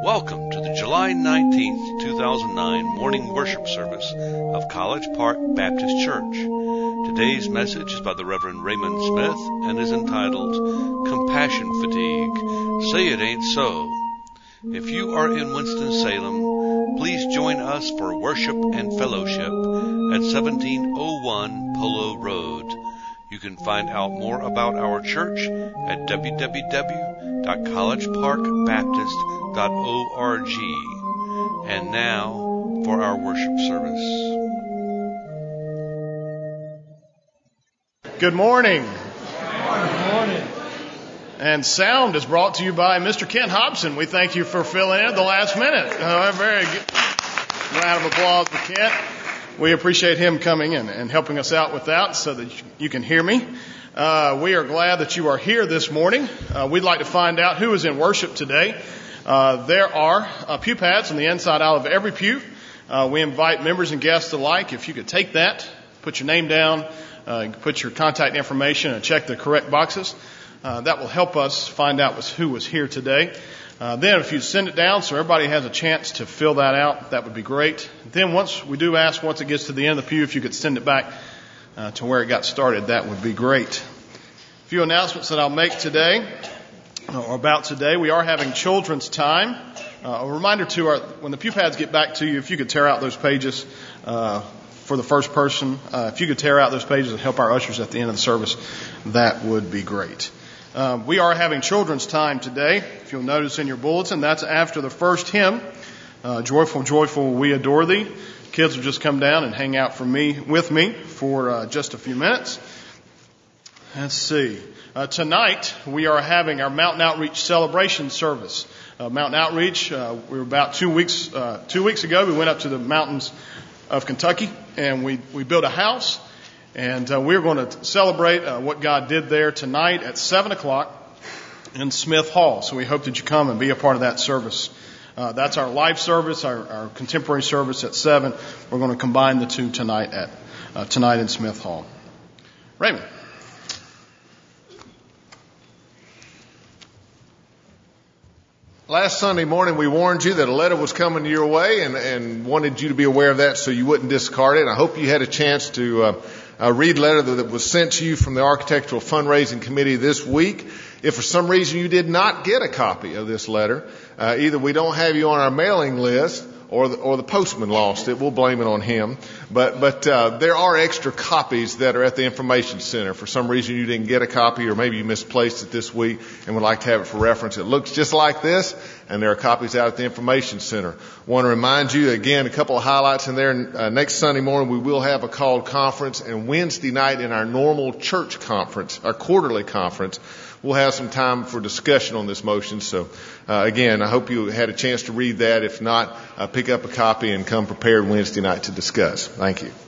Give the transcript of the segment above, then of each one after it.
Welcome to the July 19th, 2009 morning worship service of College Park Baptist Church. Today's message is by the Reverend Raymond Smith and is entitled Compassion Fatigue. Say it ain't so. If you are in Winston-Salem, please join us for worship and fellowship at 1701 Polo Road. You can find out more about our church at www.collegeparkbaptist.org. And now for our worship service. Good morning. Good morning. And sound is brought to you by Mr. Kent Hobson. We thank you for filling in at the last minute. Very good. Round of applause for Kent. We appreciate him coming in and helping us out with that so that you can hear me. We are glad that you are here this morning. We'd like to find out who is in worship today. There are pew pads on the inside out of every pew. We invite members and guests alike. If you could take that, put your name down, put your contact information, and check the correct boxes. That will help us find out who was here today. Then if you send it down so everybody has a chance to fill that out, that would be great. Then once it gets to the end of the pew, if you could send it back to where it got started, that would be great. A few announcements that I'll make today, or about today. We are having children's time. A reminder when the pew pads get back to you, if you could tear out those pages for the first person. If you could tear out those pages and help our ushers at the end of the service, that would be great. We are having children's time today. If you'll notice in your bulletin, that's after the first hymn, Joyful, Joyful, We Adore Thee. Kids will just come down and hang out with me for just a few minutes. Let's see. Tonight, we are having our Mountain Outreach celebration service. Mountain Outreach, we were about 2 weeks ago, we went up to the mountains of Kentucky and we built a house. And we're going to celebrate what God did there tonight at 7 o'clock in Smith Hall. So we hope that you come and be a part of that service. That's our live service, our contemporary service at 7. We're going to combine the two tonight in Smith Hall. Raymond. Last Sunday morning, we warned you that a letter was coming your way and wanted you to be aware of that so you wouldn't discard it. I hope you had a chance to read the letter that was sent to you from the Architectural Fundraising Committee this week. If for some reason you did not get a copy of this letter, either we don't have you on our mailing list or the postman lost it. We'll blame it on him. But there are extra copies that are at the information center. For some reason you didn't get a copy, or maybe you misplaced it this week and would like to have it for reference. It looks just like this, and there are copies out at the information center. Want to remind you again, a couple of highlights in there. Next Sunday morning we will have a called conference, and Wednesday night in our normal church conference, our quarterly conference, we'll have some time for discussion on this motion. So, again, I hope you had a chance to read that. If not, pick up a copy and come prepared Wednesday night to discuss. Thank you.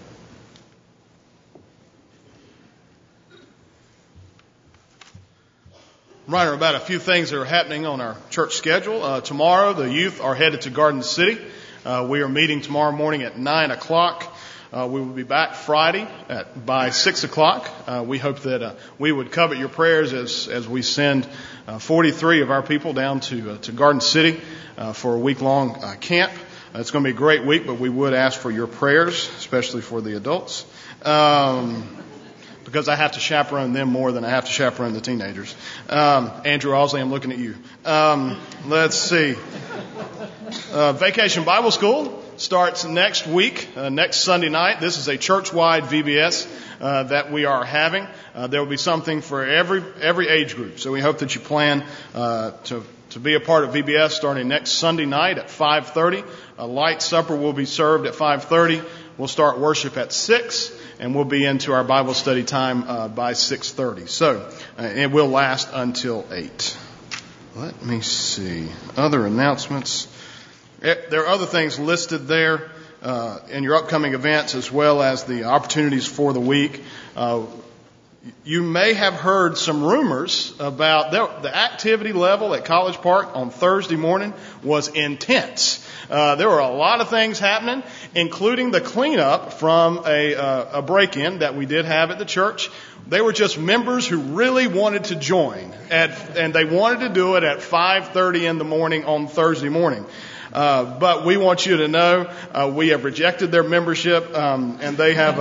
Reminder about a few things that are happening on our church schedule. Tomorrow, the youth are headed to Garden City. We are meeting tomorrow morning at 9 o'clock. We will be back Friday by 6 o'clock. We hope that we would covet your prayers as we send 43 of our people down to Garden City for a week-long camp. It's going to be a great week, but we would ask for your prayers, especially for the adults, because I have to chaperone them more than I have to chaperone the teenagers. Andrew Osley, I'm looking at you. Let's see. Vacation Bible School starts next week, next Sunday night. This is a church-wide VBS that we are having. There will be something for every age group. So we hope that you plan to be a part of VBS starting next Sunday night at 5:30. A light supper will be served at 5:30. We'll start worship at 6, and we'll be into our Bible study time by 6:30. So it will last until 8. Let me see. Other announcements. There are other things listed there in your upcoming events, as well as the opportunities for the week. You may have heard some rumors about the activity level at College Park on Thursday morning was intense. There were a lot of things happening, including the cleanup from a break-in that we did have at the church. They were just members who really wanted to join, and they wanted to do it at 5:30 in the morning on Thursday morning. But we want you to know we have rejected their membership, and they have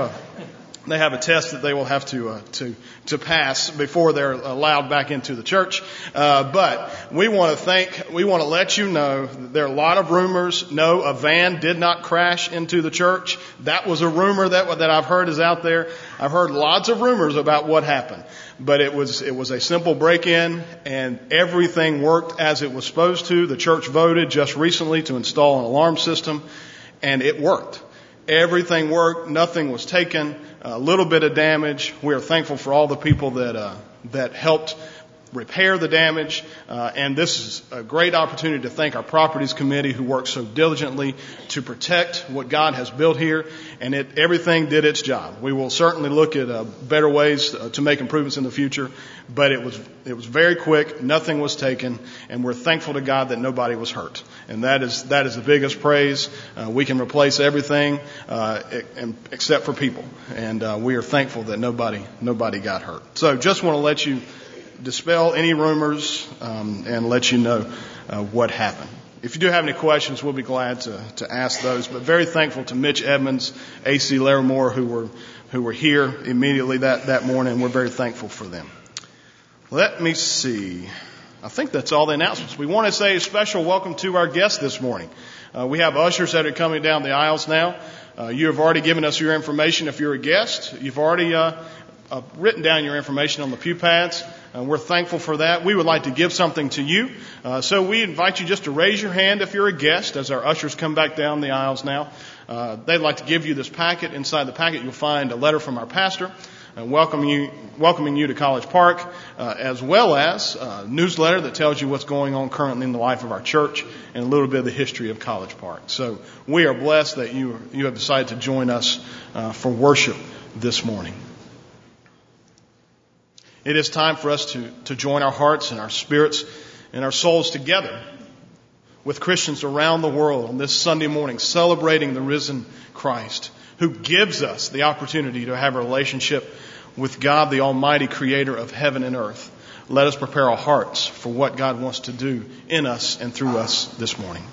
a test that they will have to pass before they're allowed back into the church. But we want to let you know that there are a lot of rumors. No, a van did not crash into the church. That was a rumor that I've heard is out there. I've heard lots of rumors about what happened, but it was a simple break-in, and everything worked as it was supposed to. The church voted just recently to install an alarm system, and it worked. Everything worked. Nothing was taken. A little bit of damage. We are thankful for all the people that helped repair the damage. And this is a great opportunity to thank our properties committee who worked so diligently to protect what God has built here. And everything did its job. We will certainly look at better ways to make improvements in the future. But it was very quick. Nothing was taken. And we're thankful to God that nobody was hurt. And that is the biggest praise. We can replace everything except for people. And we are thankful that nobody got hurt. So just want to let you dispel any rumors and let you know what happened. If you do have any questions, we'll be glad to ask those. But very thankful to Mitch Edmonds, A.C. Larimore, who were here immediately that morning. We're very thankful for them. Let me see. I think that's all the announcements. We want to say a special welcome to our guests this morning. We have ushers that are coming down the aisles now. You have already given us your information if you're a guest. You've already written down your information on the pew pads. We're thankful for that. We would like to give something to you. So we invite you just to raise your hand if you're a guest as our ushers come back down the aisles now. They'd like to give you this packet. Inside the packet you'll find a letter from our pastor welcoming you to College Park, as well as a newsletter that tells you what's going on currently in the life of our church and a little bit of the history of College Park. So we are blessed that you have decided to join us for worship this morning. It is time for us to join our hearts and our spirits and our souls together with Christians around the world on this Sunday morning, celebrating the risen Christ, who gives us the opportunity to have a relationship with God, the Almighty Creator of heaven and earth. Let us prepare our hearts for what God wants to do in us and through us this morning.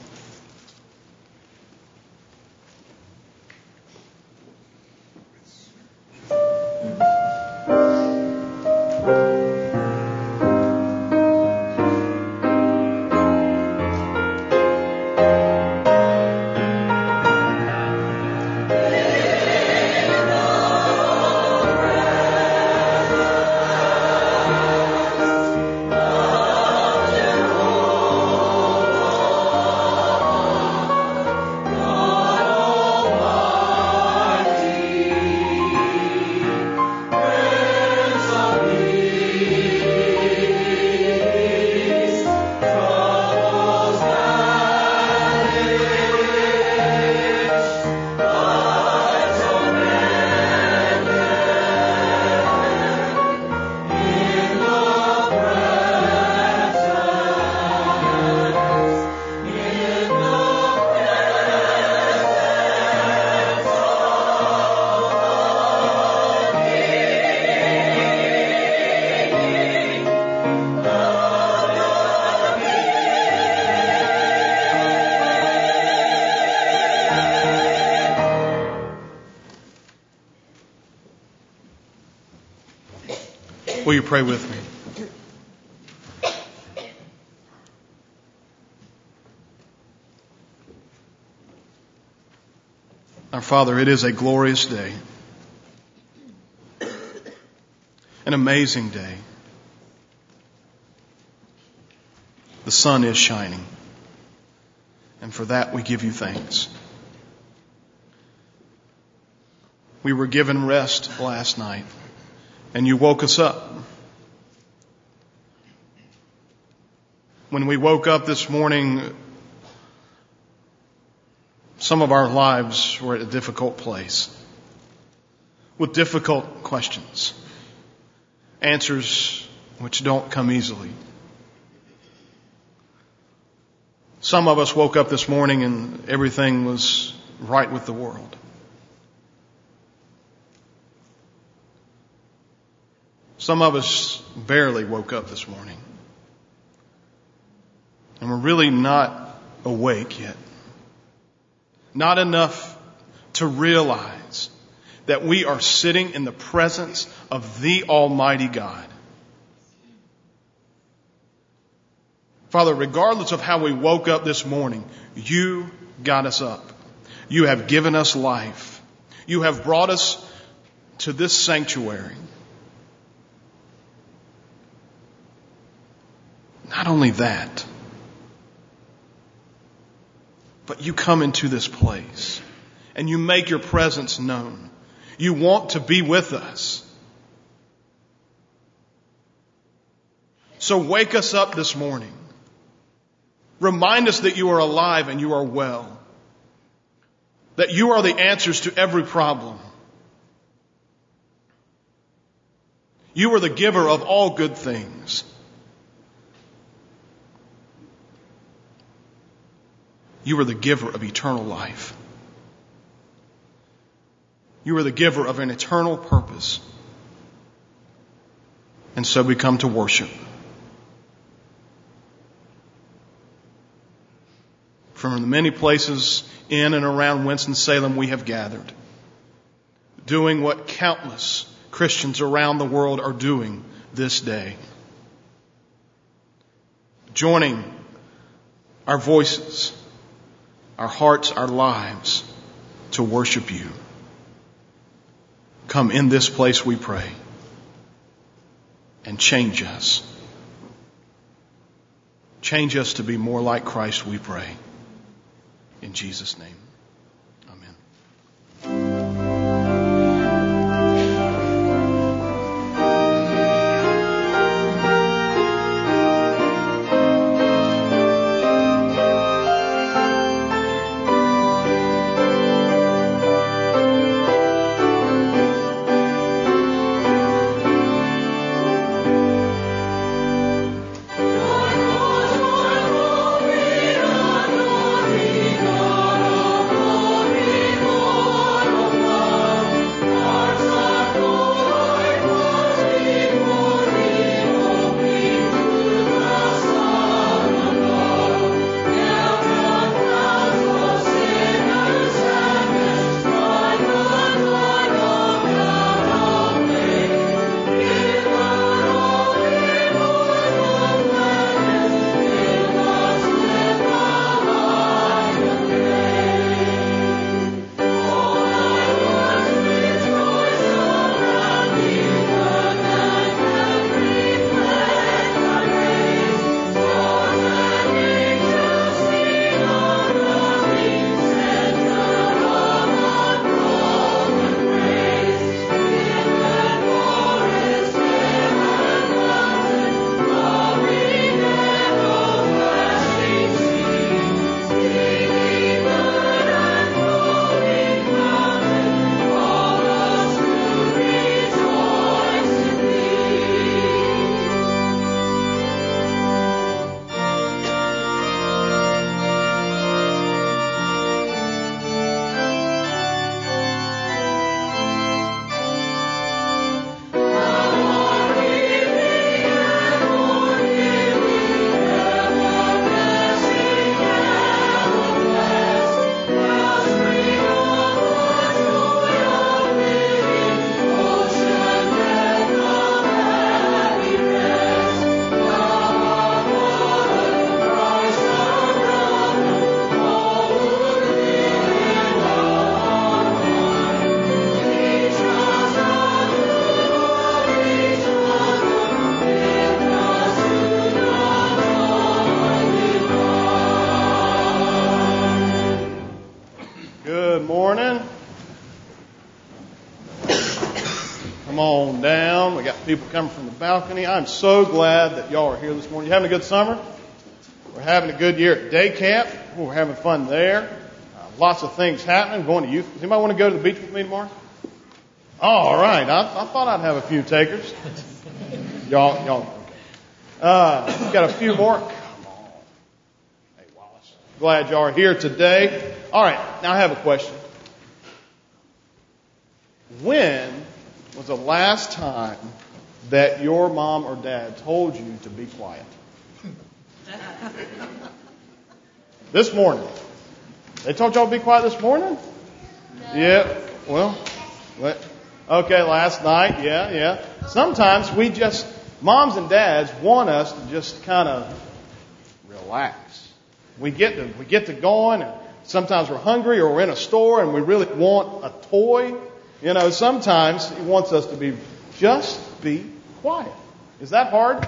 Will you pray with me? Our Father, it is a glorious day, an amazing day. The sun is shining, and for that we give you thanks. We were given rest last night, and you woke us up. When we woke up this morning, some of our lives were at a difficult place with difficult questions. answers which don't come easily. Some of us woke up this morning and everything was right with the world. Some of us barely woke up this morning. And we're really not awake yet. Not enough to realize that we are sitting in the presence of the Almighty God. Father, regardless of how we woke up this morning, you got us up. You have given us life. You have brought us to this sanctuary. Not only that, but you come into this place and you make your presence known. You want to be with us. So wake us up this morning. Remind us that you are alive and you are well. That you are the answers to every problem. You are the giver of all good things. You are the giver of eternal life. You are the giver of an eternal purpose. And so we come to worship. From the many places in and around Winston-Salem we have gathered, doing what countless Christians around the world are doing this day. Joining our voices, our hearts, our lives to worship you. Come in this place, we pray, and change us. Change us to be more like Christ, we pray. In Jesus' name, amen. on down. We got people coming from the balcony. I'm so glad that y'all are here this morning. You having a good summer? We're having a good year at day camp. We're having fun there. Lots of things happening. Going to youth. Does anybody want to go to the beach with me tomorrow? All right. I thought I'd have a few takers. Y'all. We've got a few more. Come on. Hey, Wallace. Glad y'all are here today. All right. Now I have a question. When was the last time that your mom or dad told you to be quiet? This morning. They told y'all to be quiet this morning? No. Yeah. Well, okay, last night. Yeah. Sometimes moms and dads want us to just kind of relax. We get to going, and sometimes we're hungry or we're in a store and we really want a toy. You know, sometimes he wants us to just be quiet. Is that hard?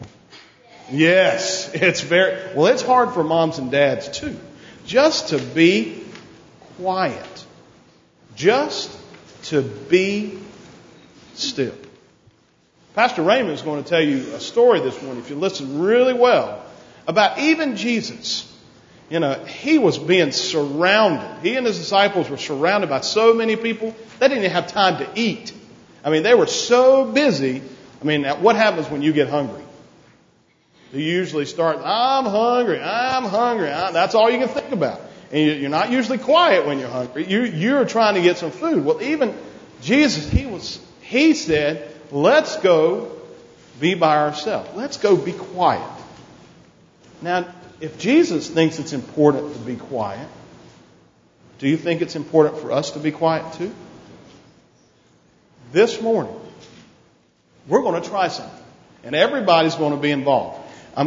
Yes, it's hard for moms and dads too. Just to be quiet. Just to be still. Pastor Raymond is going to tell you a story this morning, if you listen really well, about even Jesus. You know, he was being surrounded. He and his disciples were surrounded by so many people, they didn't even have time to eat. I mean, they were so busy. I mean, what happens when you get hungry? You usually start, I'm hungry. That's all you can think about. And you're not usually quiet when you're hungry. You're trying to get some food. Well, even Jesus, he said, let's go be by ourselves. Let's go be quiet. Now, if Jesus thinks it's important to be quiet, do you think it's important for us to be quiet too? This morning, we're going to try something. And everybody's going to be involved. I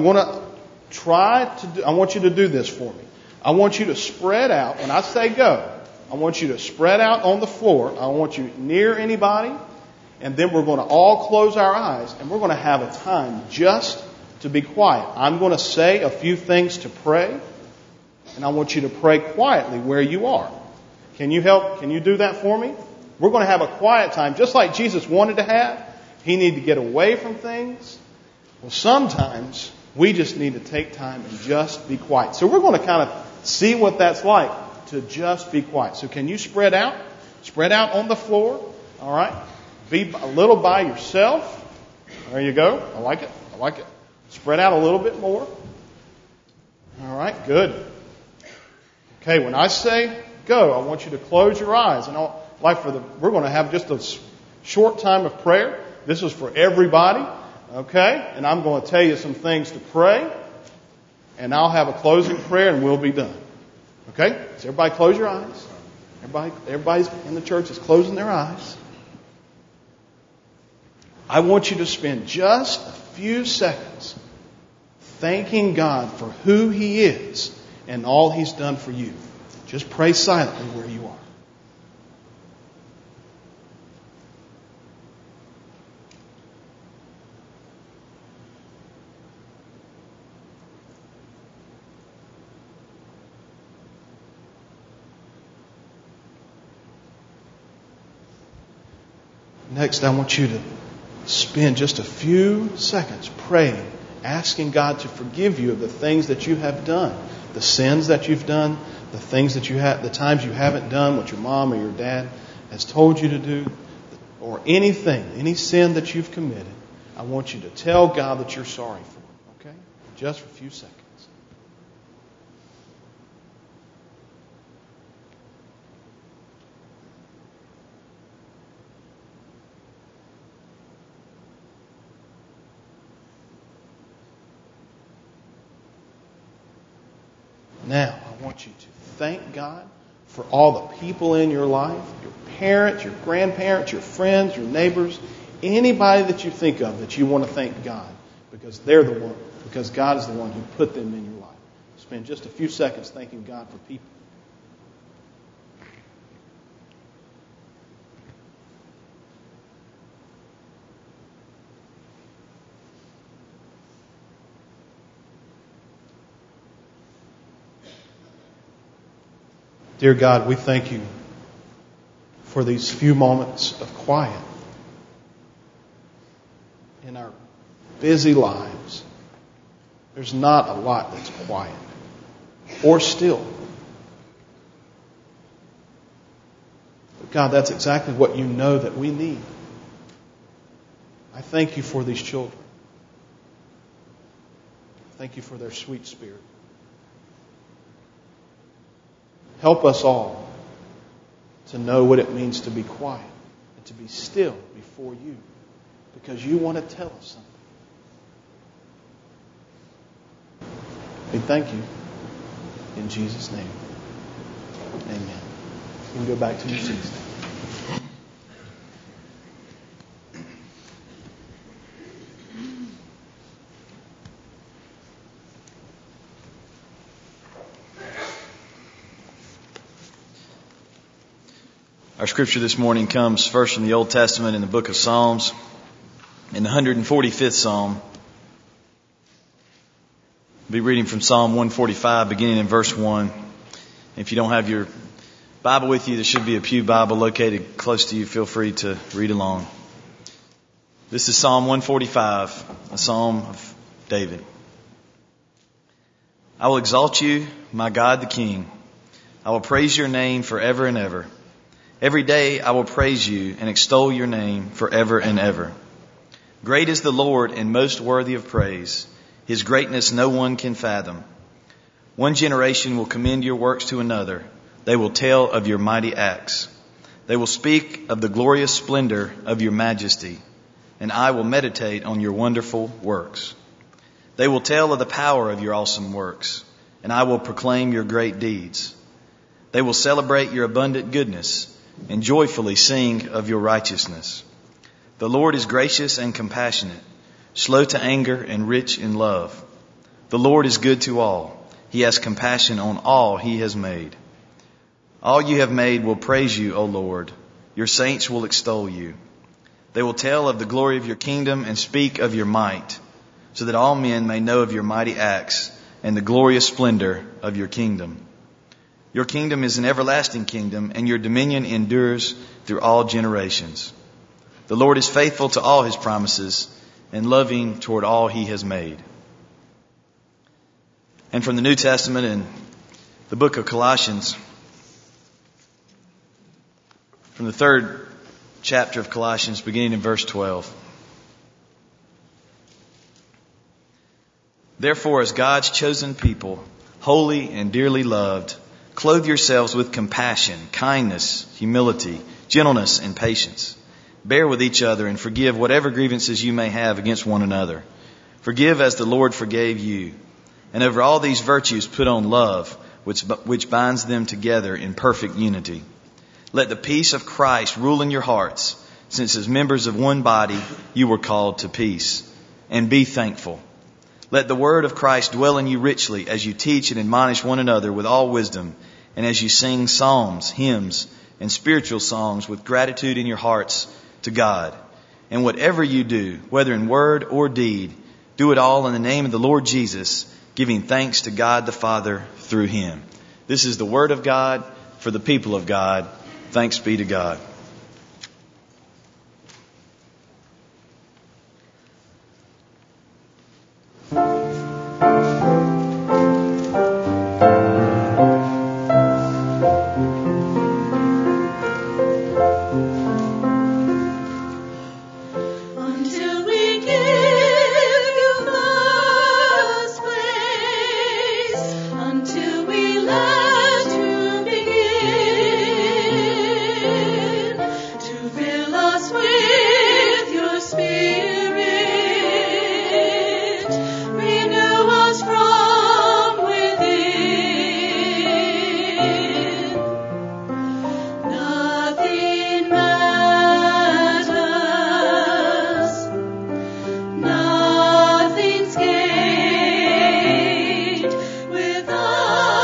want you to do this for me. I want you to spread out. When I say go, I want you to spread out on the floor. I want you near anybody. And then we're going to all close our eyes. And we're going to have a time just to be quiet. I'm going to say a few things to pray. And I want you to pray quietly where you are. Can you help? Can you do that for me? We're going to have a quiet time just like Jesus wanted to have. He needed to get away from things. Well, sometimes we just need to take time and just be quiet. So we're going to kind of see what that's like to just be quiet. So can you spread out? Spread out on the floor. All right. Be a little by yourself. There you go. I like it. Spread out a little bit more. All right. Good. Okay. When I say go, I want you to close your eyes. And we're going to have just a short time of prayer. This is for everybody. Okay? And I'm going to tell you some things to pray. And I'll have a closing prayer and we'll be done. Okay? So everybody close your eyes. Everybody's in the church is closing their eyes. I want you to spend just a few seconds thanking God for who He is and all He's done for you. Just pray silently where you are. Next, I want you to spend just a few seconds praying, asking God to forgive you of the things that you have done, the sins that you've done, the things that the times you haven't done what your mom or your dad has told you to do, or any sin that you've committed. I want you to tell God that you're sorry for it. Okay? Just for a few seconds. Now, I want you to thank God for all the people in your life, your parents, your grandparents, your friends, your neighbors, anybody that you think of that you want to thank God because God is the one who put them in your life. Spend just a few seconds thanking God for people. Dear God, we thank you for these few moments of quiet in our busy lives. There's not a lot that's quiet or still. But God, that's exactly what you know that we need. I thank you for these children. Thank you for their sweet spirit. Help us all to know what it means to be quiet and to be still before you, because you want to tell us something. We thank you in Jesus' name. Amen. You can go back to your seats. Our scripture this morning comes first from the Old Testament in the book of Psalms, in the 145th Psalm. I'll be reading from Psalm 145, beginning in verse 1. If you don't have your Bible with you, there should be a pew Bible located close to you. Feel free to read along. This is Psalm 145, a psalm of David. I will exalt you, my God the King. I will praise your name forever and ever. Every day I will praise you and extol your name forever and ever. Great is the Lord and most worthy of praise. His greatness no one can fathom. One generation will commend your works to another. They will tell of your mighty acts. They will speak of the glorious splendor of your majesty, and I will meditate on your wonderful works. They will tell of the power of your awesome works, and I will proclaim your great deeds. They will celebrate your abundant goodness and joyfully sing of your righteousness. The Lord is gracious and compassionate, slow to anger and rich in love. The Lord is good to all. He has compassion on all he has made. All you have made will praise you, O Lord. Your saints will extol you. They will tell of the glory of your kingdom and speak of your might, so that all men may know of your mighty acts and the glorious splendor of your kingdom. Your kingdom is an everlasting kingdom, and your dominion endures through all generations. The Lord is faithful to all his promises and loving toward all he has made. And from the New Testament in the book of Colossians, from the 3rd chapter of Colossians, beginning in verse 12. Therefore, as God's chosen people, holy and dearly loved, clothe yourselves with compassion, kindness, humility, gentleness, and patience. Bear with each other and forgive whatever grievances you may have against one another. Forgive as the Lord forgave you. And over all these virtues put on love, which binds them together in perfect unity. Let the peace of Christ rule in your hearts, since as members of one body you were called to peace. And be thankful. Let the word of Christ dwell in you richly as you teach and admonish one another with all wisdom, and as you sing psalms, hymns, and spiritual songs with gratitude in your hearts to God. And whatever you do, whether in word or deed, do it all in the name of the Lord Jesus, giving thanks to God the Father through him. This is the word of God for the people of God. Thanks be to God. Nothing's gained without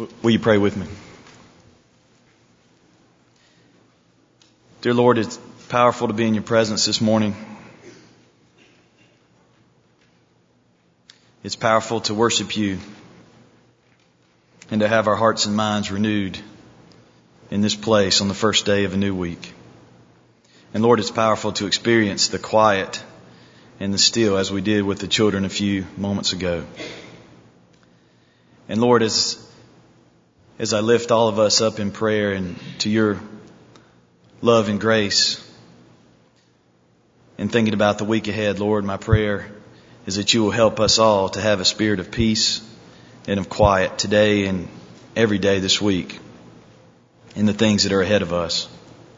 Will you pray with me? Dear Lord, it's powerful to be in your presence this morning. It's powerful to worship you and to have our hearts and minds renewed in this place on the first day of a new week. And Lord, it's powerful to experience the quiet and the still as we did with the children a few moments ago. And Lord, as I lift all of us up in prayer and to your love and grace, and thinking about the week ahead, Lord, my prayer is that you will help us all to have a spirit of peace and of quiet today and every day this week in the things that are ahead of us.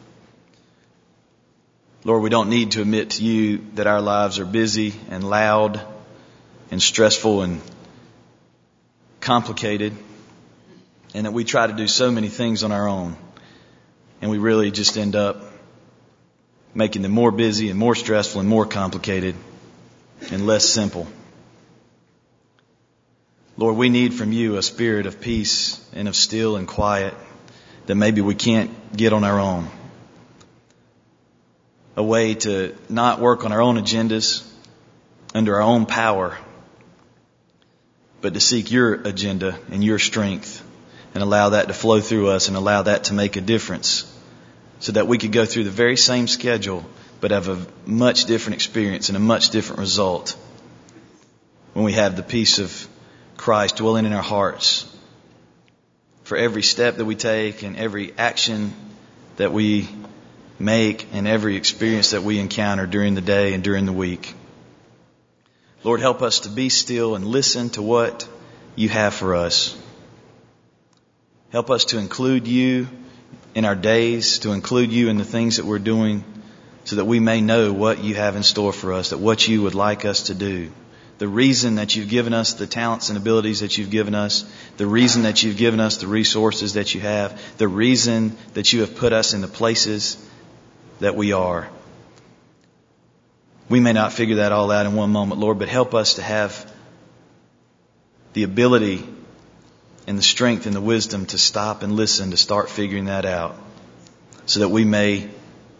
Lord, we don't need to admit to you that our lives are busy and loud and stressful and complicated, and that we try to do so many things on our own, and we really just end up making them more busy and more stressful and more complicated and less simple. Lord, we need from you a spirit of peace and of still and quiet that maybe we can't get on our own. A way to not work on our own agendas under our own power, but to seek your agenda and your strength and allow that to flow through us and allow that to make a difference so that we could go through the very same schedule but have a much different experience and a much different result when we have the peace of Christ dwelling in our hearts for every step that we take and every action that we make and every experience that we encounter during the day and during the week. Lord, help us to be still and listen to what you have for us. Help us to include you in our days, to include you in the things that we're doing so that we may know what you have in store for us, that what you would like us to do. The reason that you've given us the talents and abilities that you've given us, the reason that you've given us the resources that you have, the reason that you have put us in the places that we are. We may not figure that all out in one moment, Lord, but help us to have the ability and the strength and the wisdom to stop and listen, to start figuring that out so that we may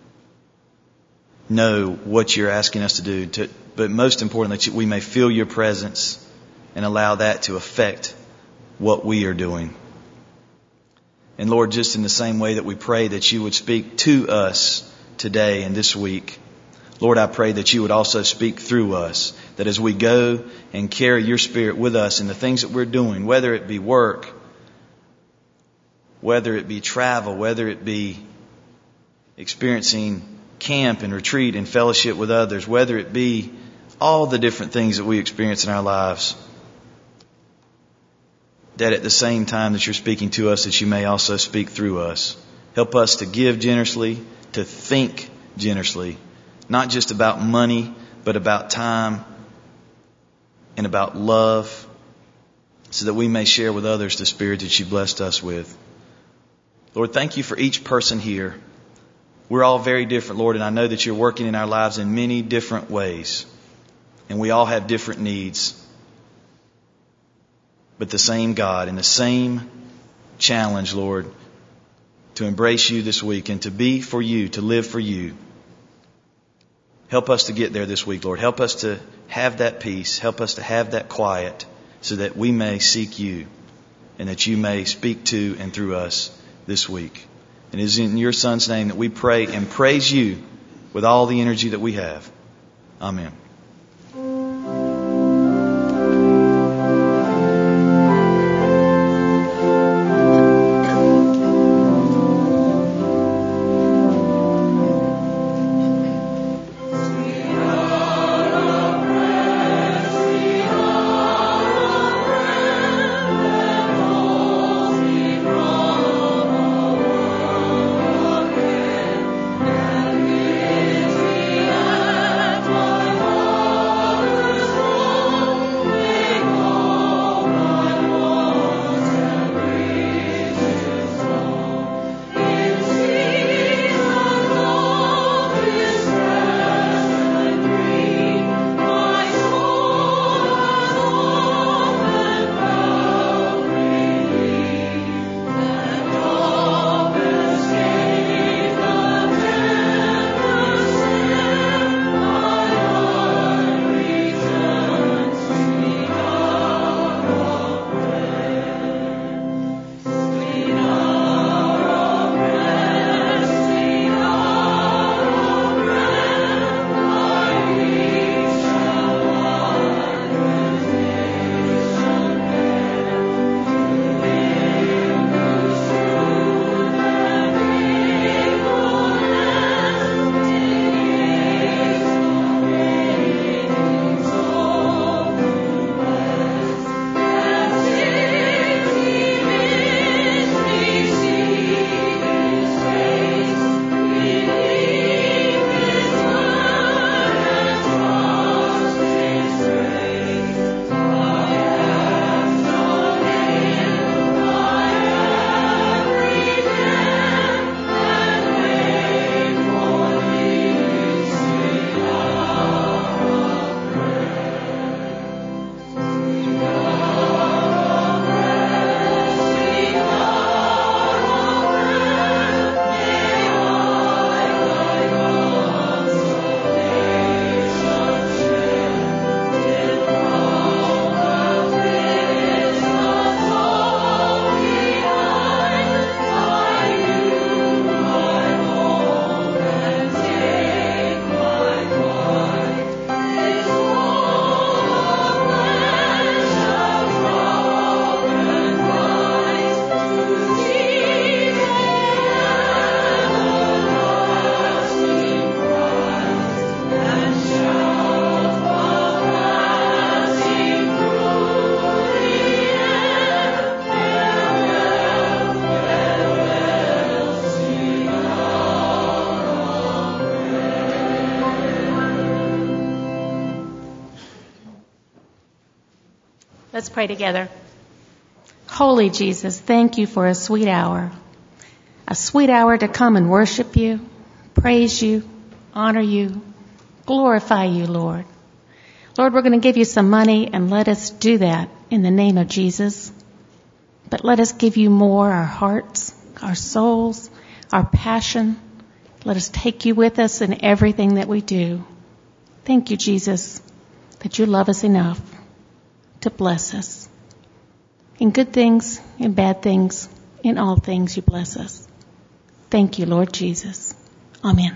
know what you're asking us to do. But most importantly, that we may feel your presence and allow that to affect what we are doing. And Lord, just in the same way that we pray that you would speak to us today and this week, Lord, I pray that you would also speak through us, that as we go and carry your Spirit with us in the things that we're doing, whether it be work, whether it be travel, whether it be experiencing camp and retreat and fellowship with others, whether it be all the different things that we experience in our lives, that at the same time that you're speaking to us, that you may also speak through us. Help us to give generously, to think generously, not just about money, but about time and about love, so that we may share with others the Spirit that you blessed us with. Lord, thank you for each person here. We're all very different, Lord, and I know that you're working in our lives in many different ways. And we all have different needs. But the same God and the same challenge, Lord, to embrace you this week and to be for you, to live for you. Help us to get there this week, Lord. Help us to have that peace. Help us to have that quiet so that we may seek you and that you may speak to and through us this week. And it is in your Son's name that we pray and praise you with all the energy that we have. Amen. Thank you. Let's pray together. Holy Jesus, thank you for a sweet hour to come and worship you, praise you, honor you, glorify you, Lord. Lord, we're going to give you some money, and let us do that in the name of Jesus. But let us give you more, our hearts, our souls, our passion. Let us take you with us in everything that we do. Thank you, Jesus, that you love us enough to bless us. In good things, in bad things, in all things you bless us. Thank you, Lord Jesus. Amen.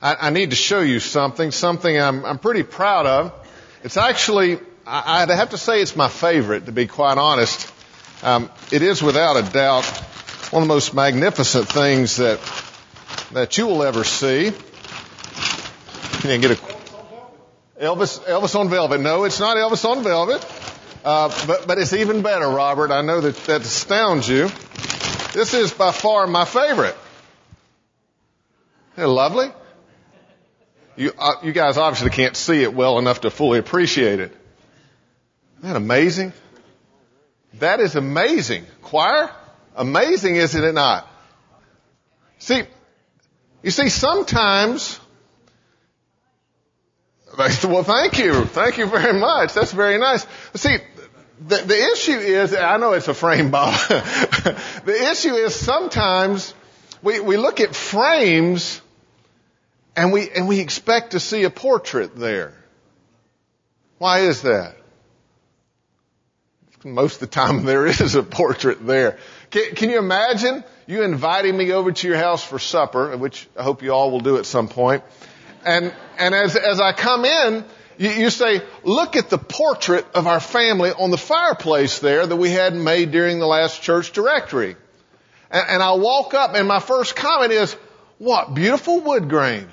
I need to show you something I'm pretty proud of. It's actually, I'd have to say it's my favorite, to be quite honest. It is without a doubt one of the most magnificent things that you will ever see. Can you get a Elvis on Velvet? No, it's not Elvis on Velvet. But it's even better, Robert. I know that astounds you. This is by far my favorite. Isn't it lovely? You guys obviously can't see it well enough to fully appreciate it. Isn't that amazing? That is amazing. Choir? Amazing, isn't it not? You see, sometimes... Well, thank you. Thank you very much. That's very nice. See, the issue is, I know it's a frame, Bob. The issue is sometimes we look at frames and we expect to see a portrait there. Why is that? Most of the time there is a portrait there. Can you imagine you inviting me over to your house for supper, which I hope you all will do at some point. And as I come in, you say, look at the portrait of our family on the fireplace there that we had made during the last church directory. And I walk up and my first comment is, what beautiful wood grain.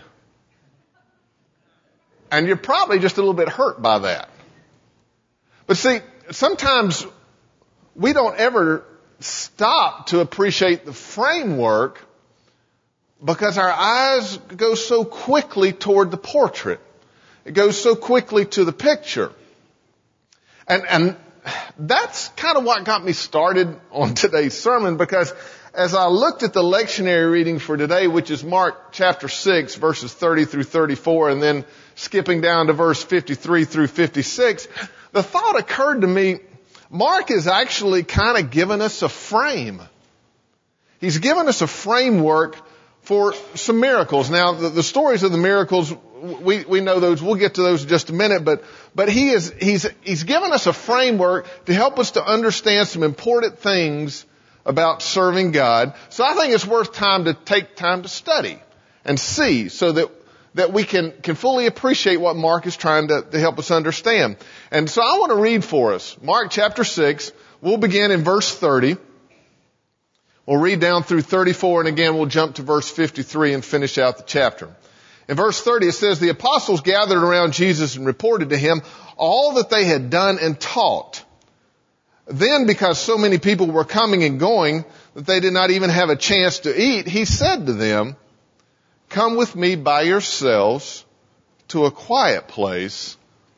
And you're probably just a little bit hurt by that. But see, sometimes we don't ever stop to appreciate the framework because our eyes go so quickly toward the portrait. It goes so quickly to the picture. And that's kind of what got me started on today's sermon, because as I looked at the lectionary reading for today, which is Mark chapter 6, verses 30 through 34, and then skipping down to verse 53 through 56, the thought occurred to me, Mark is actually kind of giving us a frame. He's given us a framework for some miracles. Now, the stories of the miracles, we know those. We'll get to those in just a minute. But he's given us a framework to help us to understand some important things about serving God. So I think it's worth time to take time to study and see, so that we can fully appreciate what Mark is trying to help us understand. And so I want to read for us Mark chapter 6. We'll begin in verse 30. We'll read down through 34, and again we'll jump to verse 53 and finish out the chapter. In verse 30 it says, the apostles gathered around Jesus and reported to him all that they had done and taught. Then, because so many people were coming and going that they did not even have a chance to eat, he said to them, come with me by yourselves to a quiet place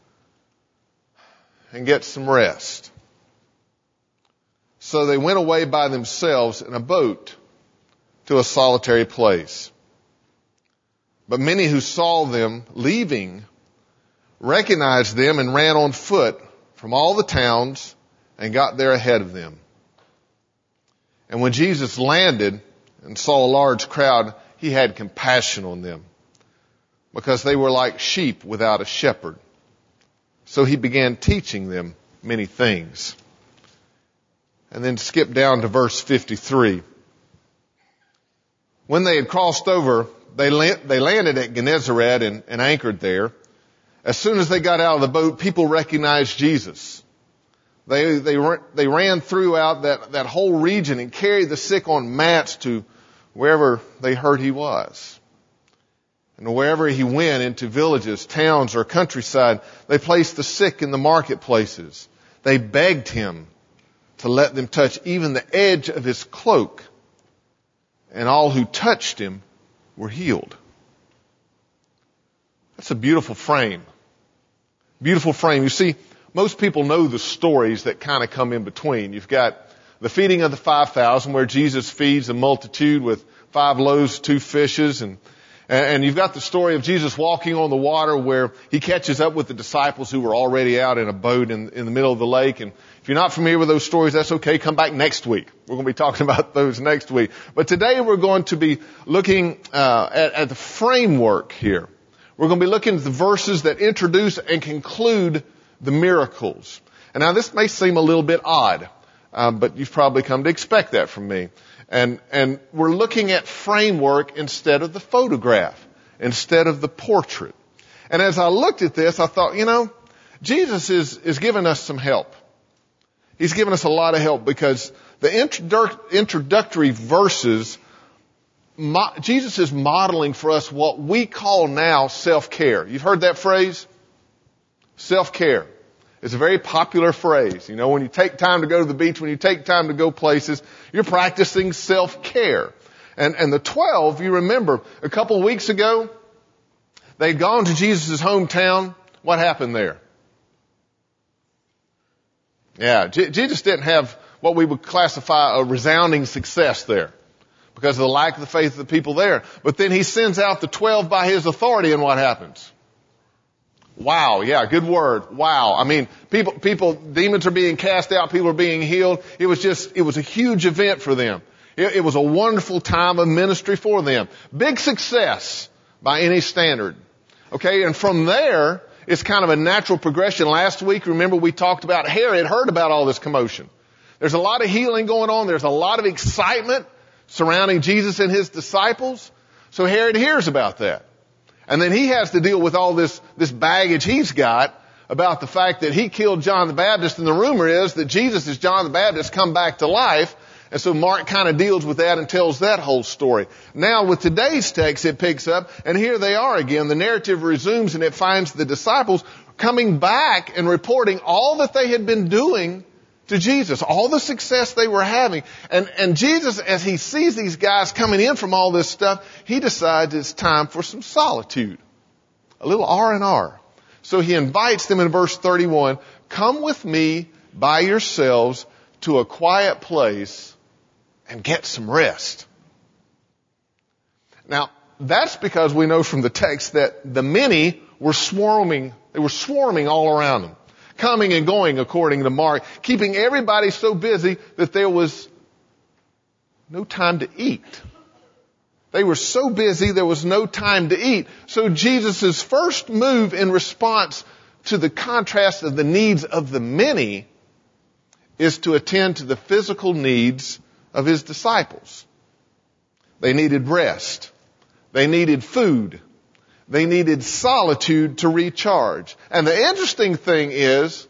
and get some rest. So they went away by themselves in a boat to a solitary place. But many who saw them leaving recognized them and ran on foot from all the towns and got there ahead of them. And when Jesus landed and saw a large crowd, he had compassion on them because they were like sheep without a shepherd. So he began teaching them many things. And then skip down to verse 53. When they had crossed over, they landed at Gennesaret and anchored there. As soon as they got out of the boat, people recognized Jesus. They ran throughout that whole region and carried the sick on mats to wherever they heard he was. And wherever he went, into villages, towns, or countryside, they placed the sick in the marketplaces. They begged him to let them touch even the edge of his cloak. And all who touched him were healed. That's a beautiful frame. Beautiful frame. You see, most people know the stories that kind of come in between. You've got the feeding of the 5,000, where Jesus feeds a multitude with 5 loaves, 2 fishes, and you've got the story of Jesus walking on the water, where he catches up with the disciples who were already out in a boat in the middle of the lake. And if you're not familiar with those stories, that's okay. Come back next week. We're going to be talking about those next week. But today we're going to be looking at the framework here. We're going to be looking at the verses that introduce and conclude the miracles. And now this may seem a little bit odd, but you've probably come to expect that from me. And we're looking at framework instead of the photograph. instead of the portrait. And as I looked at this, I thought, Jesus is giving us some help. He's given us a lot of help because the introductory verses, Jesus is modeling for us what we call now self-care. You've heard that phrase? Self-care. It's a very popular phrase. When you take time to go to the beach, when you take time to go places, you're practicing self-care. And the 12, you remember, a couple of weeks ago, they'd gone to Jesus' hometown. What happened there? Yeah, Jesus didn't have what we would classify a resounding success there because of the lack of the faith of the people there. But then he sends out the 12 by his authority, and what happens? Wow, yeah, good word. Wow. I mean, people, demons are being cast out, people are being healed. It was a huge event for them. It was a wonderful time of ministry for them. Big success by any standard. Okay, and from there, it's kind of a natural progression. Last week, remember, we talked about Herod heard about all this commotion. There's a lot of healing going on. There's a lot of excitement surrounding Jesus and his disciples. So Herod hears about that. And then he has to deal with all this baggage he's got about the fact that he killed John the Baptist, and the rumor is that Jesus is John the Baptist come back to life. And so Mark kind of deals with that and tells that whole story. Now with today's text, it picks up, and here they are again. The narrative resumes, and it finds the disciples coming back and reporting all that they had been doing to Jesus, all the success they were having. And Jesus, as he sees these guys coming in from all this stuff, he decides it's time for some solitude. A little R&R. So he invites them in verse 31, come with me by yourselves to a quiet place and get some rest. Now, that's because we know from the text that the many were swarming. They were swarming all around them, coming and going according to Mark, keeping everybody so busy that there was no time to eat. They were so busy there was no time to eat. So Jesus' first move in response to the contrast of the needs of the many is to attend to the physical needs of his disciples. They needed rest. They needed food. They needed solitude to recharge. And the interesting thing is,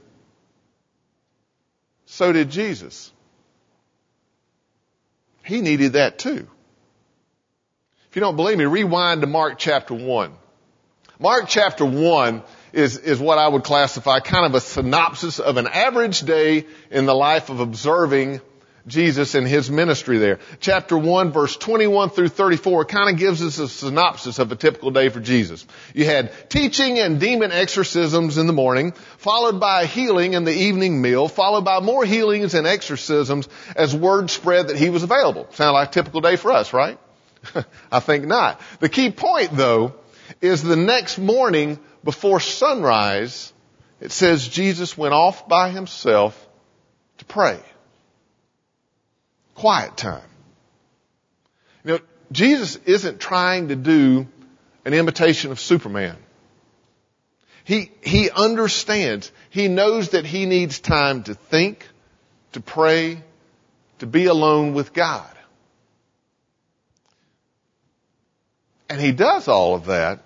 so did Jesus. He needed that too. If you don't believe me, rewind to Mark chapter 1. Mark chapter 1 is what I would classify kind of a synopsis of an average day in the life of observing Jesus and his ministry there. Chapter 1, verse 21 through 34 kind of gives us a synopsis of a typical day for Jesus. You had teaching and demon exorcisms in the morning, followed by a healing in the evening meal, followed by more healings and exorcisms as word spread that he was available. Sound like a typical day for us, right? I think not. The key point, though, is the next morning before sunrise, it says Jesus went off by himself to pray. Quiet time. Jesus isn't trying to do an imitation of Superman. He understands. He knows that he needs time to think, to pray, to be alone with God. And he does all of that.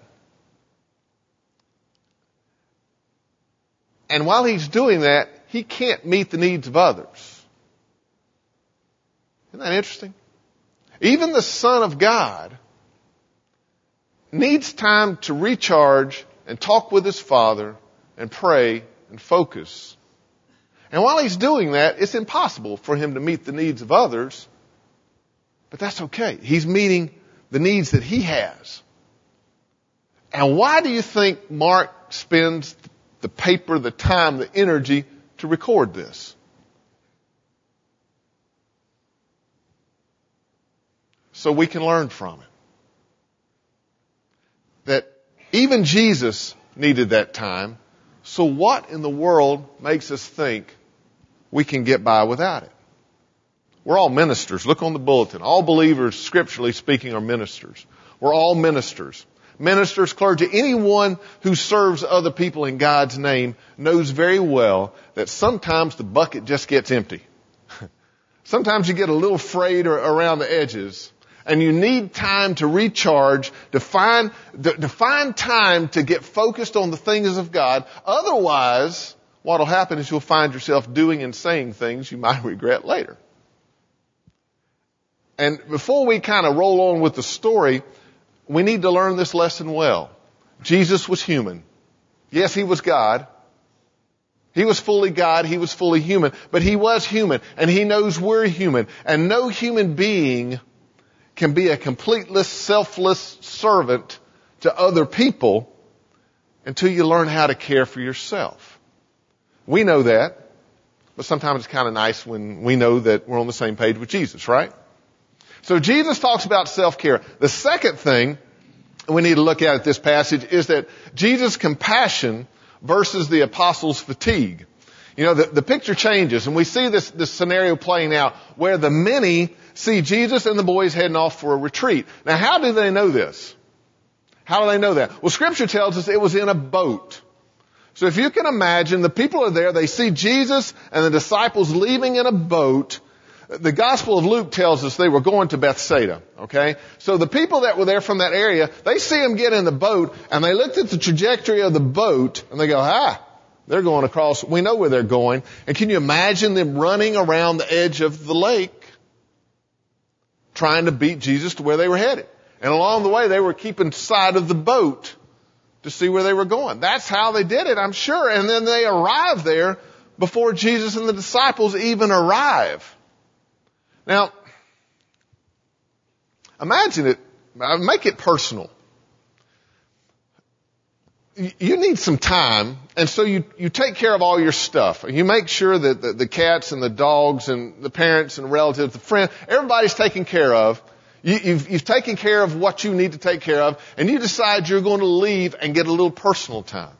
And while he's doing that, he can't meet the needs of others. Isn't that interesting? Even the Son of God needs time to recharge and talk with his Father and pray and focus. And while he's doing that, it's impossible for him to meet the needs of others, but that's okay. He's meeting the needs that he has. And why do you think Mark spends the paper, the time, the energy to record this? So we can learn from it. That even Jesus needed that time. So what in the world makes us think we can get by without it? We're all ministers. Look on the bulletin. All believers, scripturally speaking, are ministers. We're all ministers. Ministers, clergy, anyone who serves other people in God's name knows very well that sometimes the bucket just gets empty. Sometimes you get a little frayed around the edges. and you need time to recharge, to find time to get focused on the things of God. Otherwise, what will happen is you'll find yourself doing and saying things you might regret later. And before we kind of roll on with the story, we need to learn this lesson well. Jesus was human. Yes, he was God. He was fully God. He was fully human. But he was human. And he knows we're human. And no human being can be a completely selfless servant to other people until you learn how to care for yourself. We know that. But sometimes it's kind of nice when we know that we're on the same page with Jesus, right? So Jesus talks about self-care. The second thing we need to look at this passage is that Jesus' compassion versus the apostles' fatigue. You know, the picture changes, and we see this scenario playing out where the many see Jesus and the boys heading off for a retreat. Now, how do they know this? How do they know that? Well, Scripture tells us it was in a boat. So if you can imagine, the people are there, they see Jesus and the disciples leaving in a boat. The Gospel of Luke tells us they were going to Bethsaida, okay? So the people that were there from that area, they see them get in the boat, and they looked at the trajectory of the boat, and they go, they're going across. We know where they're going. And can you imagine them running around the edge of the lake, trying to beat Jesus to where they were headed? And along the way, they were keeping sight of the boat to see where they were going. That's how they did it, I'm sure. And then they arrived there before Jesus and the disciples even arrive. Now, imagine it, make it personal. You need some time, and so you take care of all your stuff. You make sure that the cats and the dogs and the parents and the relatives, the friends, everybody's taken care of. You've taken care of what you need to take care of, and you decide you're going to leave and get a little personal time.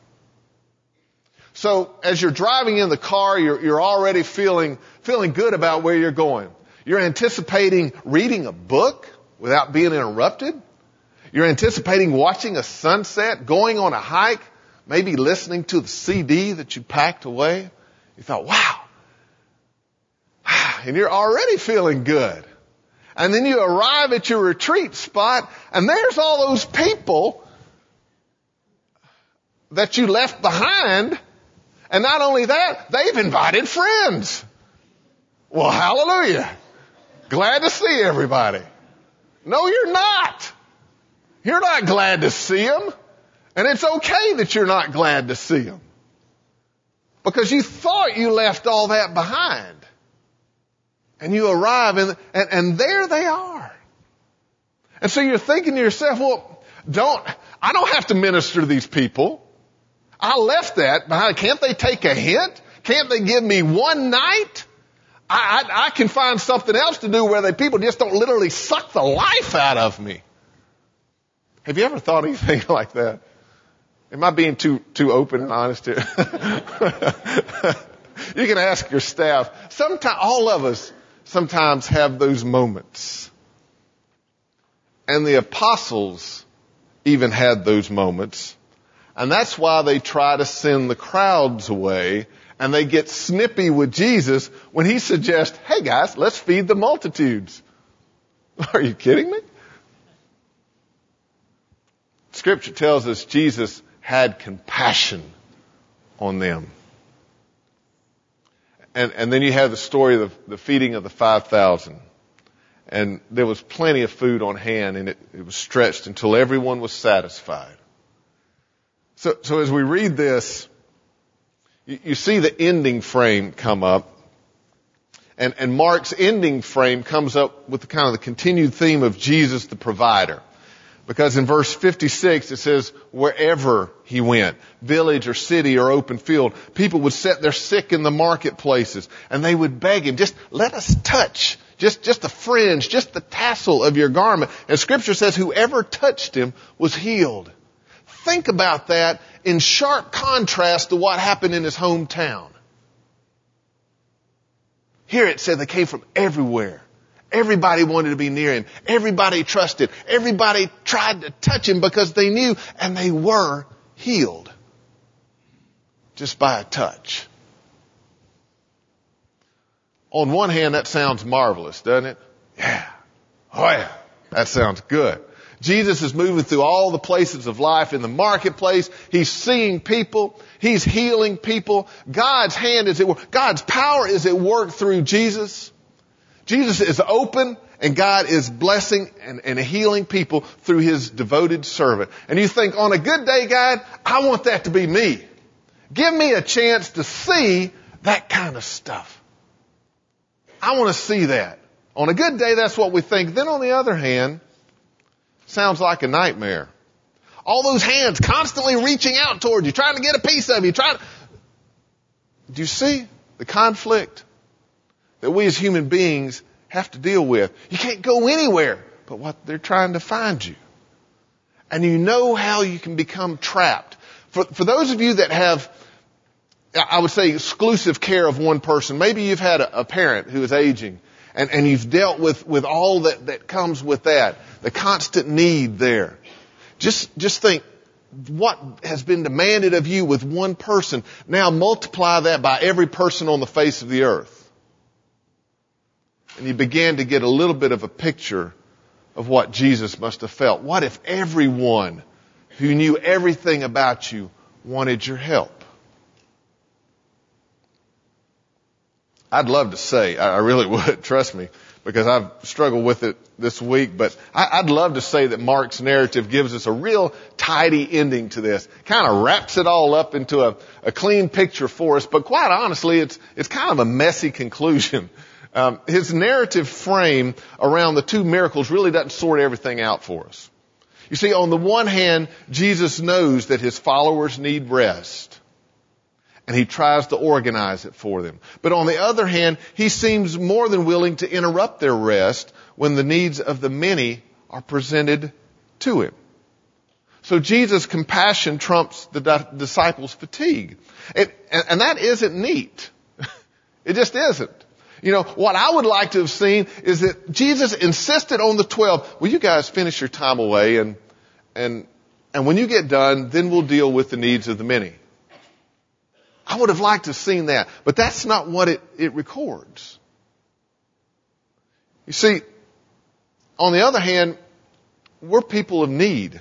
So as you're driving in the car, you're already feeling good about where you're going. You're anticipating reading a book without being interrupted. You're anticipating watching a sunset, going on a hike, maybe listening to the CD that you packed away. You thought, wow. And you're already feeling good. And then you arrive at your retreat spot, and there's all those people that you left behind. And not only that, they've invited friends. Well, hallelujah. Glad to see everybody. No, you're not. You're not glad to see them. And it's okay that you're not glad to see them. Because you thought you left all that behind. And you arrive and there they are. And so you're thinking to yourself, well, I don't have to minister to these people. I left that behind. Can't they take a hint? Can't they give me one night? I can find something else to do where people just don't literally suck the life out of me. Have you ever thought anything like that? Am I being too open and honest here? You can ask your staff. Sometimes, all of us sometimes have those moments. And the apostles even had those moments. And that's why they try to send the crowds away. And they get snippy with Jesus when he suggests, hey guys, let's feed the multitudes. Are you kidding me? Scripture tells us Jesus had compassion on them. And then you have the story of the feeding of the 5,000. And there was plenty of food on hand, and it was stretched until everyone was satisfied. So as we read this, you see the ending frame come up. And Mark's ending frame comes up with the continued theme of Jesus the provider. Because in verse 56 it says, wherever he went, village or city or open field, people would set their sick in the marketplaces and they would beg him, just let us touch just the fringe, just the tassel of your garment. And Scripture says whoever touched him was healed. Think about that in sharp contrast to what happened in his hometown. Here it said they came from everywhere. Everybody wanted to be near him. Everybody trusted. Everybody tried to touch him because they knew, and they were healed just by a touch. On one hand, that sounds marvelous, doesn't it? Yeah. Oh yeah. That sounds good. Jesus is moving through all the places of life in the marketplace. He's seeing people. He's healing people. God's hand is at work. God's power is at work through Jesus. Jesus is open, and God is blessing and healing people through His devoted servant. And you think, on a good day, God, I want that to be me. Give me a chance to see that kind of stuff. I want to see that. On a good day, that's what we think. Then on the other hand, sounds like a nightmare. All those hands constantly reaching out toward you, trying to get a piece of you. Do you see the conflict that we as human beings have to deal with? You can't go anywhere but what they're trying to find you. And you know how you can become trapped. For those of you that have, I would say, exclusive care of one person, maybe you've had a parent who is aging, and you've dealt with all that comes with that, the constant need there. Just think what has been demanded of you with one person. Now multiply that by every person on the face of the earth. And you began to get a little bit of a picture of what Jesus must have felt. What if everyone who knew everything about you wanted your help? I'd love to say, I really would, trust me, because I've struggled with it this week, but I'd love to say that Mark's narrative gives us a real tidy ending to this. Kind of wraps it all up into a clean picture for us, but quite honestly, it's kind of a messy conclusion. His narrative frame around the two miracles really doesn't sort everything out for us. You see, on the one hand, Jesus knows that His followers need rest, and He tries to organize it for them. But on the other hand, He seems more than willing to interrupt their rest when the needs of the many are presented to Him. So Jesus' compassion trumps the disciples' fatigue. And that isn't neat. It just isn't. You know, what I would like to have seen is that Jesus insisted on the 12, will you guys finish your time away, and when you get done, then we'll deal with the needs of the many. I would have liked to have seen that, but that's not what it records. You see, on the other hand, we're people of need.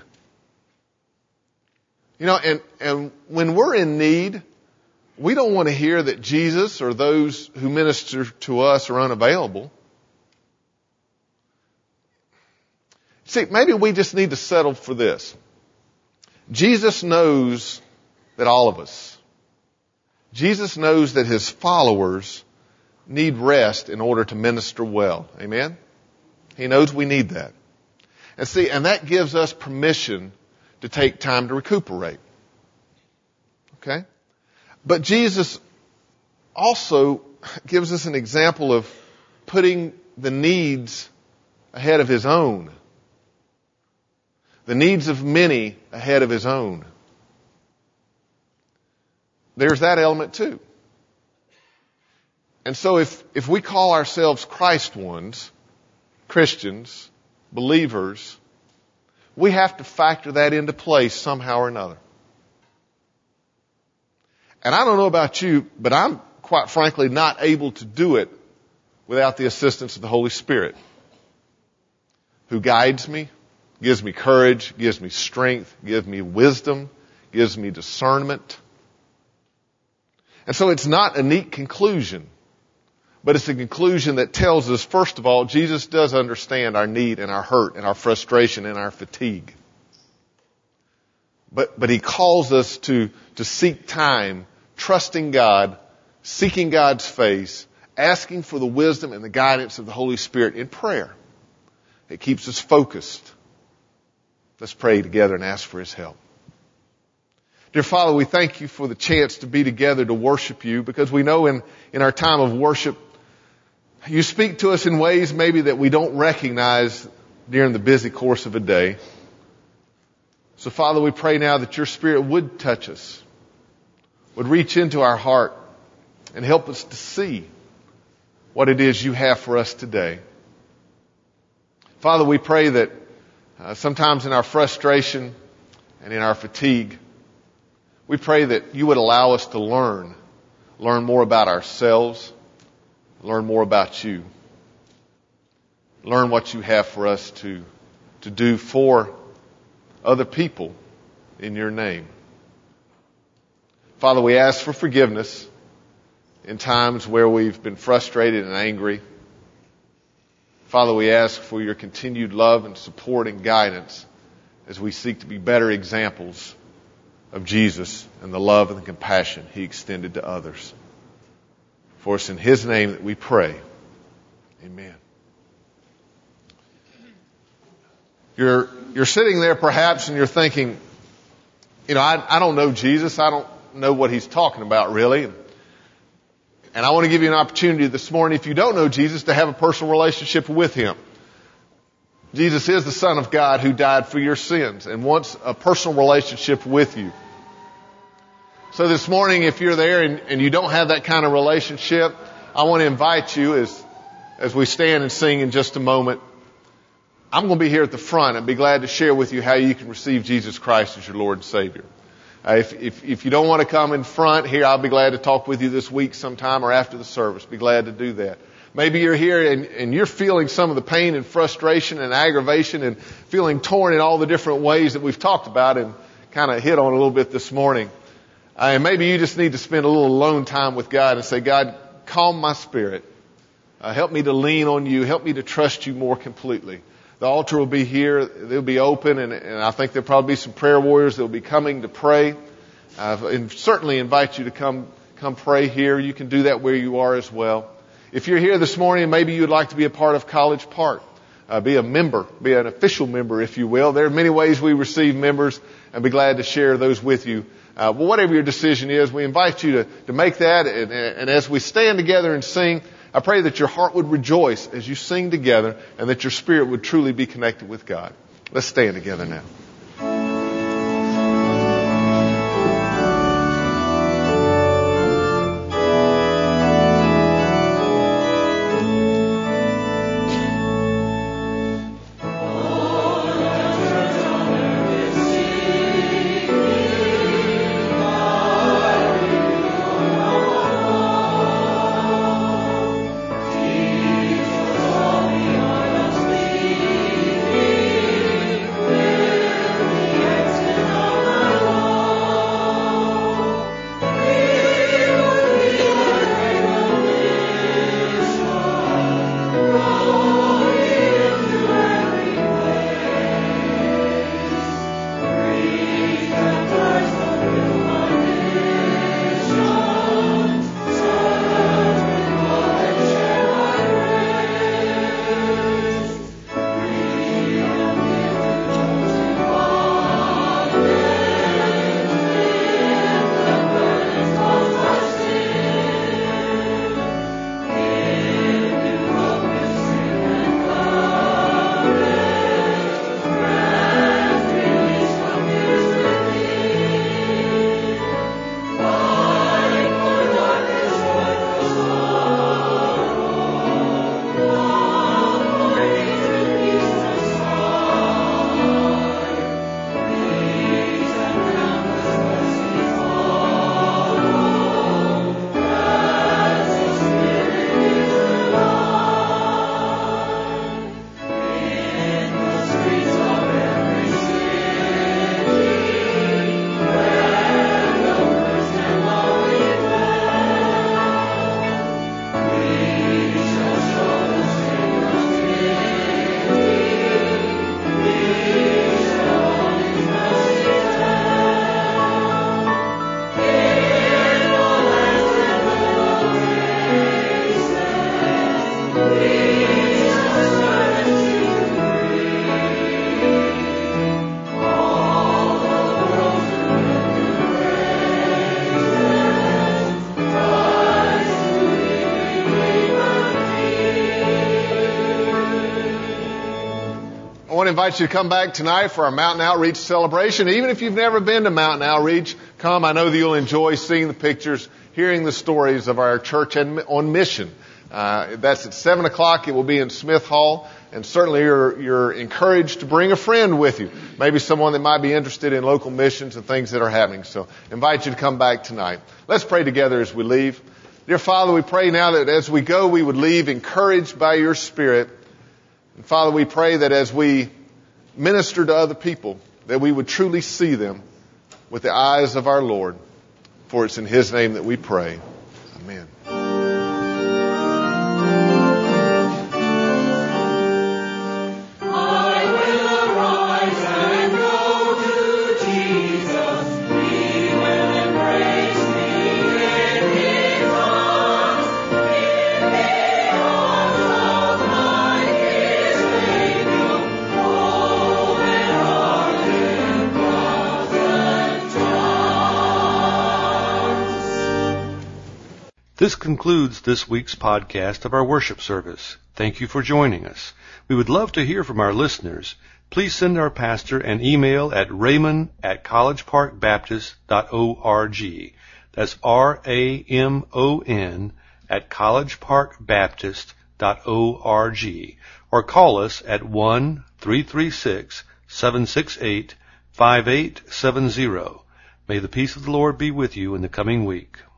You know, and when we're in need, we don't want to hear that Jesus or those who minister to us are unavailable. See, maybe we just need to settle for this. Jesus knows that all of us, Jesus knows that His followers need rest in order to minister well. Amen? He knows we need that. And that gives us permission to take time to recuperate. Okay? But Jesus also gives us an example of putting the needs ahead of His own. The needs of many ahead of His own. There's that element too. And so if we call ourselves Christ ones, Christians, believers, we have to factor that into place somehow or another. And I don't know about you, but I'm quite frankly not able to do it without the assistance of the Holy Spirit, who guides me, gives me courage, gives me strength, gives me wisdom, gives me discernment. And so it's not a neat conclusion, but it's a conclusion that tells us, first of all, Jesus does understand our need and our hurt and our frustration and our fatigue. But He calls us to seek time, trusting God, seeking God's face, asking for the wisdom and the guidance of the Holy Spirit in prayer. It keeps us focused. Let's pray together and ask for His help. Dear Father, we thank You for the chance to be together to worship You, because we know in our time of worship, You speak to us in ways maybe that we don't recognize during the busy course of a day. So Father, we pray now that Your Spirit would touch us, would reach into our heart and help us to see what it is You have for us today. Father, we pray that sometimes in our frustration and in our fatigue, we pray that You would allow us to learn more about ourselves, learn more about You, learn what You have for us to to do for other people in your name. Father, we ask for forgiveness in times where we've been frustrated and angry. Father, we ask for your continued love and support and guidance as we seek to be better examples of Jesus and the love and the compassion He extended to others. For it's in His name that we pray. Amen. You're sitting there perhaps and you're thinking, I don't know Jesus. I don't know what He's talking about really. And I want to give you an opportunity this morning, if you don't know Jesus, to have a personal relationship with Him. Jesus is the Son of God who died for your sins and wants a personal relationship with you. So this morning, if you're there and you don't have that kind of relationship, I want to invite you as we stand and sing in just a moment. I'm going to be here at the front and be glad to share with you how you can receive Jesus Christ as your Lord and Savior. If you don't want to come in front here, I'll be glad to talk with you this week sometime or after the service. Be glad to do that. Maybe you're here and you're feeling some of the pain and frustration and aggravation and feeling torn in all the different ways that we've talked about and kind of hit on a little bit this morning. And maybe you just need to spend a little alone time with God and say, God, calm my spirit. Help me to lean on you. Help me to trust you more completely. The altar will be here. They'll be open, and I think there'll probably be some prayer warriors that will be coming to pray. And certainly invite you to come pray here. You can do that where you are as well. If you're here this morning, maybe you'd like to be a part of College Park. Be a member, be an official member, if you will. There are many ways we receive members, and be glad to share those with you. Well, whatever your decision is, we invite you to make that. And as we stand together and sing, I pray that your heart would rejoice as you sing together and that your spirit would truly be connected with God. Let's stand together now. Invite you to come back tonight for our Mountain Outreach celebration. Even if you've never been to Mountain Outreach, come. I know that you'll enjoy seeing the pictures, hearing the stories of our church on mission. That's at 7 o'clock. It will be in Smith Hall. And certainly you're encouraged to bring a friend with you. Maybe someone that might be interested in local missions and things that are happening. So invite you to come back tonight. Let's pray together as we leave. Dear Father, we pray now that as we go, we would leave encouraged by your Spirit. And Father, we pray that as we minister to other people, that we would truly see them with the eyes of our Lord. For it's in His name that we pray. Amen. This concludes this week's podcast of our worship service. Thank you for joining us. We would love to hear from our listeners. Please send our pastor an email at raymond@collegeparkbaptist.org. That's RAMON @collegeparkbaptist.org. Or call us at 1-336-768-5870. May the peace of the Lord be with you in the coming week.